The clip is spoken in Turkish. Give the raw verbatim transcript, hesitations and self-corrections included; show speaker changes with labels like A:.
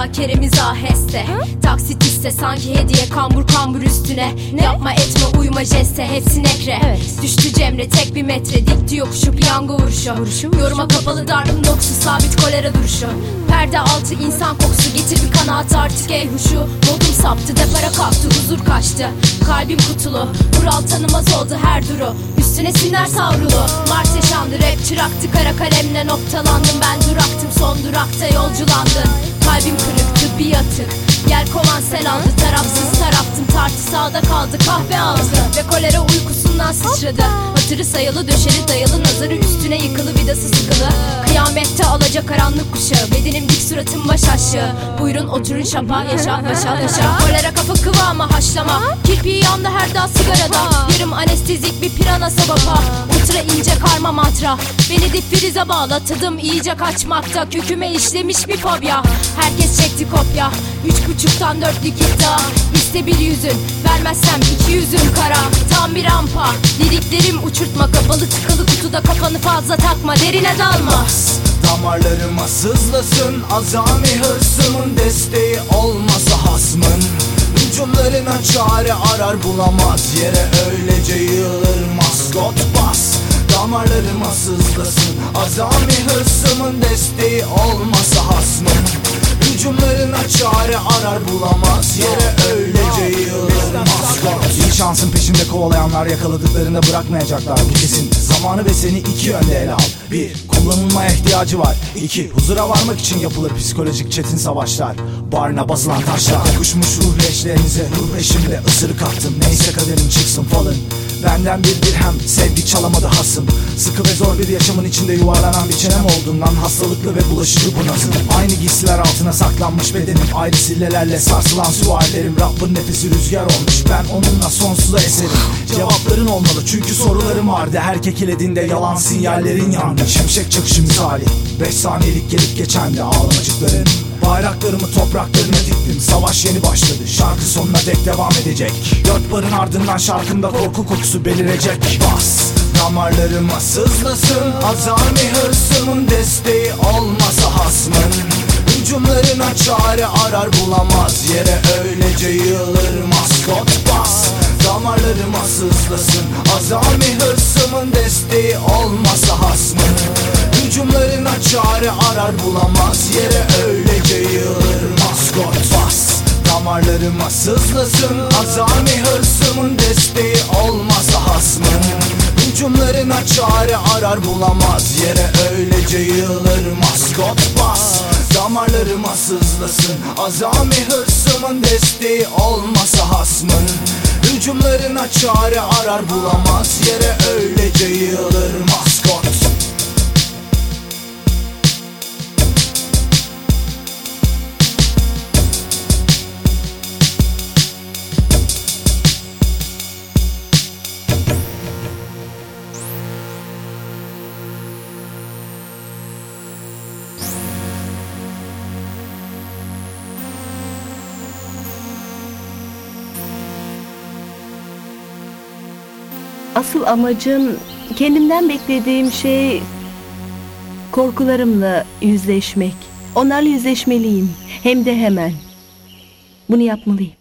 A: müzakeremiz aheste. Taksit iste sanki hediye, kambur kambur üstüne. Ne? Yapma etme uyuma jeste, hepsi nekre. Evet. Düştü Cemre tek bir metre, dikti yokuşu, piyango vuruşu. Vuruşu, vuruşu. Yoruma kapalı dargın dokusu, sabit kolera duruşu. Perde altı insan kokusu, getir bir kanaat artık ey huşu. Modum saptı, depara kalktı, huzur kaçtı. Kalbim kutulu, kural tanımaz oldu her duru. Üstüne sinler savrulu, Mart yaşandı, rap çıraktı. Kara kalemle noktalandım, ben duraktım, son durakta yolculandın. Kalbim kırıktı, bir atık, gel kovan sen aldı. Tarafsız taraftım, tartı sağda kaldı, kahve aldı. Ve kolera uykusundan sıçradı. Hatırı sayılı, döşeli dayalı, nazarı üstüne yıkılı, vidası sıkılı. Kıyamette alacakaranlık kuşağı, bedenim dik, suratım baş aşağı. Buyurun oturun şapa, yaşa başa yaşa. Kolera kafa kıvama haşlama, kirpiği yandı her dal sigarada. Yarım anestezik bir pirana sababa, ultra ince karma mantra. Beni dip frize bağla, tadım iyice kaçmakta. Köküme işlemiş bir fobya, herkes çekti kopya. Üç buçuktan dörtlük iddia, iste bir yüzün, vermezsem iki yüzün kara. Tam bir rampa, liriklerim uçurtma. Kapalı tıkalı kutuda kafanı fazla takma, derine dalma.
B: Damarlarıma sızlasın azami hırsımın, desteği olmasa hasmın. Hücumlarına çare arar bulamaz, yere öylece yığılır maskot bas. Damarlarıma sızlasın azami hırsımın, desteği olmasa hasmın. Hücumlarına çare arar bulamaz, yere öylece yığılır maskot. İyi şansın peşinde kovalayanlar yakaladıklarında bırakmayacaklar, bu kesin. Zamanı ve seni iki yönde ele al. Bir, kullanılmaya ihtiyacı var. İki, huzura varmak için yapılır psikolojik çetin savaşlar. Barına basılan taşlar, kokuşmuş ruh leşlerinize, ruh eşimle ısırık attım. Neyse kaderim çıksın falın, benden bir dirhem sevgi çalamadı hasım. Sıkı ve zor bir yaşamın içinde yuvarlanan bir çenem olduğundan, hastalıklı ve bulaşıcı bu nazım. Aynı giysiler altına saklanmış bedenim, ayrı sillelerle sarsılan suallerim. Rabbin nefesi rüzgar olmuş, ben onunla sonsuza eserim. Cevapların olmalı çünkü sorularım vardı, her kekelediğinde yalan sinyallerin yandı. Şimşek çakışı misali, beş saniyelik gelip geçen de ağlamacıkların. Bayraklarımı topraklarına diktim, savaş yeni başladı, şarkı sonuna dek devam edecek. Dört barın ardından şarkımda korku kokusu belirecek. Bas, damarlarıma sızlasın azami hırsımın, desteği olmasa hasmın. Hücumlarına çare arar bulamaz, yere öylece yığılır maskot bas. Damarlarıma sızlasın azami hırsımın, desteği olmasa hasmın. Hücumlarına çare arar bulamaz, yere öylece yığılır maskot bas. Damarlarıma sızlasın azami hırsımın, desteği olmasa hasmın. Hücumlarına çare arar bulamaz, yere öylece yığılır maskot bas. Damarlarıma sızlasın azami hırsımın, desteği olmasa hasmın. Hücumlarına çare arar bulamaz, yere öylece yığılır maskot.
C: Asıl amacım, kendimden beklediğim şey korkularımla yüzleşmek. Onlarla yüzleşmeliyim. Hem de hemen. Bunu yapmalıyım.